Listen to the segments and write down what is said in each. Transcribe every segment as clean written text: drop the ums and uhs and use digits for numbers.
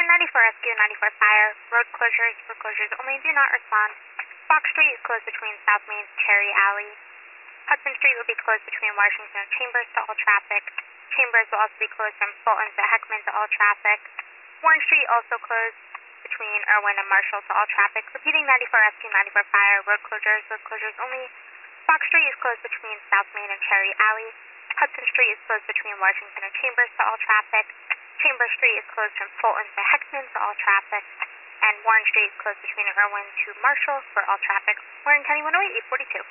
Warren 94 Rescue 94 Fire. Road closures. Road closures only. Do not respond. Fox Street is closed between South Main and Cherry Alley. Hudson Street will be closed between Washington and Chambers to all traffic. Chambers will also be closed from Fulton to Heckman to all traffic. Warren Street also closed between Irwin and Marshall to all traffic. Repeating 94 Rescue 94 Fire. Road closures only. Fox Street is closed between South Main and Cherry Alley. Hudson Street is closed between Washington and Chambers to all traffic. Chambers Street is closed from Fulton to Heckman to all traffic. And Warren Street is closed between Irwin to Marshall for all traffic. Warren County 108, 842.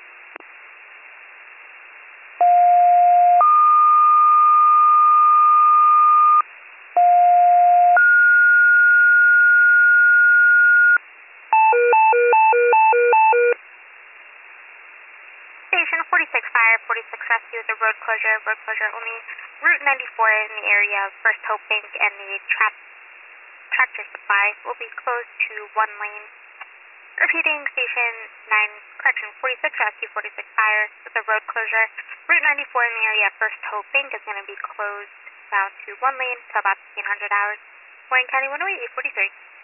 Station 46 Fire, 46 Rescue with a road closure only. Route 94 in the area of First Hope Bank and the Tractor Supply will be closed to one lane. Repeating, Station 46 Rescue, 46 Fire with a road closure. Route 94 in the area of First Hope Bank is going to be closed down to one lane till about 1500 hours. Warren County 108, 843.